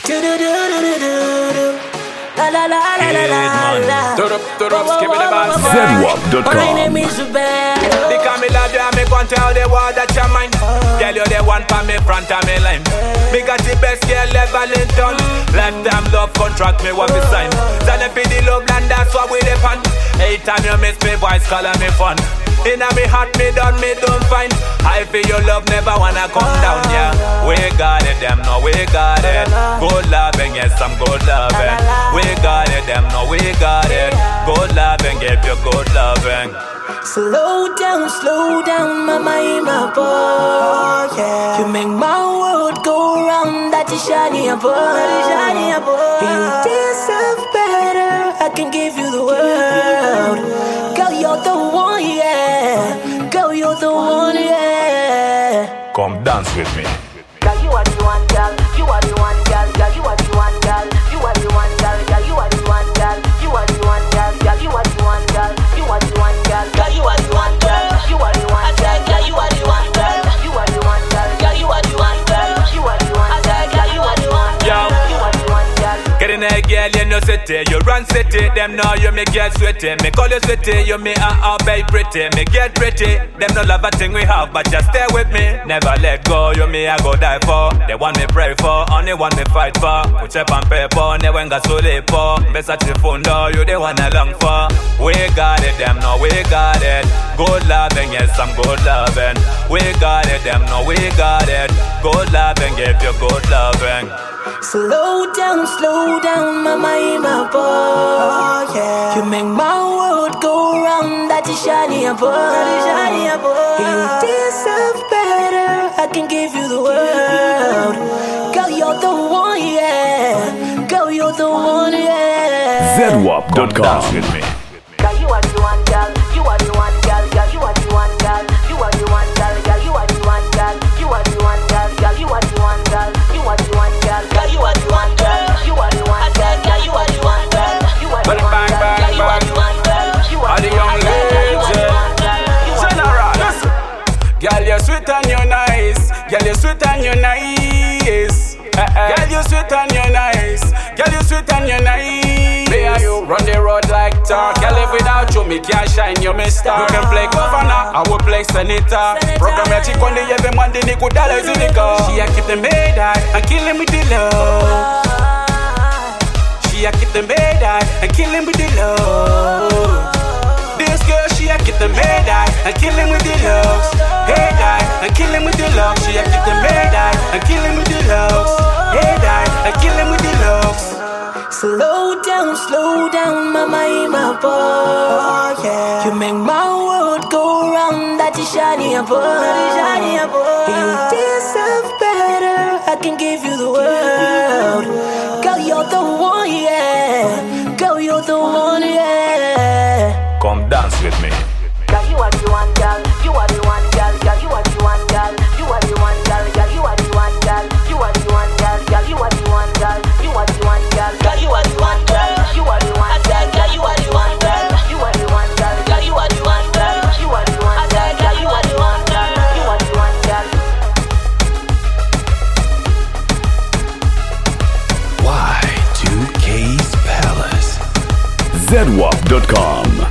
ZWAP.com. Because me love you and me want to tell the world that you're mine. Tell you the one for me front of me line. Me got the best girl ever lived on. Lifetime love contract me what me sign. Stand up in the love land, that's what we depend. Every time you miss me voice, call me fun. Inna me heart, me done, me don't find. I feel your love never wanna come down, yeah. We got it, them know we got it. Good loving, yes, I'm good loving. We got it, them know we got it. Good loving, give you good loving. Slow down, mama in my boy, yeah. You make my world go round, that is shiny boy. You deserve better, I can give you the world. Girl, you're the one, yeah. Girl, you're the one, yeah. Come dance with me. Girl, you are the one, girl. You are the one, girl. Girl, you are the one, girl. You are the one, girl. Girl, you are the one, girl. You are the one, girl. Girl, you are the one, girl. You are the one, girl. Girl, you are the one, girl. You are the one, girl. Girl, you are the one, girl. You are the one, girl. Girl, you are the one, girl. You are the one, girl. Girl, you are the one, girl. You are the one, girl. Get in there, girl, you know city. You run city, them know you me get sweaty. Me call you sweaty, you me baby pretty. Me get pretty, them no love a thing we have, but just stay with me. Never let go, you me I go die for. The one me pray for, only one me fight for. Put up on paper, never got so late for. Best at the phone door, you the one I long for. We got it, them know we got it. Good loving, yes, I'm good loving. We got it, them know we got it. Good loving, give you good loving. Slow down, mama in my boy, yeah. You make my world go round, that is shiny boy. You deserve better, I can give you the world. Girl, you're the one, yeah. Girl, you're the one, yeah. ZWAP.com. Dance with me. Girl, you are the one, girl. You are the one, girl. Girl, you are the one, girl. You are the one, girl. Girl, you are the one, girl. You are the one, girl. Girl, you are the one, girl. You are the one, girl. Girl, you are the one, girl. You are the one, girl. Girl, you are the one, girl. You are the one, girl. Girl, you are the one, girl. You are the young lady. General, listen. Girl, you're sweet and you're nice. Girl, you're sweet and you're nice. Girl, you're sweet and you're nice. Girl, you're sweet and you're nice. Me and you run the road like tar. Girl, if without you, me can't shine, you me star. You can play governor, I will play senator. Program your chick on the every Monday, ni good dollars in the car. She a keep the maid high and kill him with the love. She a keep the maid high and kill him with the love. This girl, she a keep the maid high and kill him with the looks. Hey die and kill him with the looks. She a keep the maid high and kill him with the looks. Hey die and kill him with the looks. Slow down, mama in my boy, yeah. You make my world go round, that is shiny boy. You deserve better, I can give you the world. Girl, you're the one, yeah. Girl, you're the one, yeah. Come dance with me. Girl, you are the one, girl. You are the one, girl. Girl, you are the one, girl. You are the one, girl. Girl, you are the one, girl. You are the one, girl. Girl, you are the one, girl. You are the one, girl. Girl, you are the one, girl. You are the one, girl. Girl, you are the one, girl. You are the one, girl. Girl, you are the one, girl. You are the one, girl. Girl, you are the one, girl. You are the one, girl. Y2K's Palace. ZWAP.com.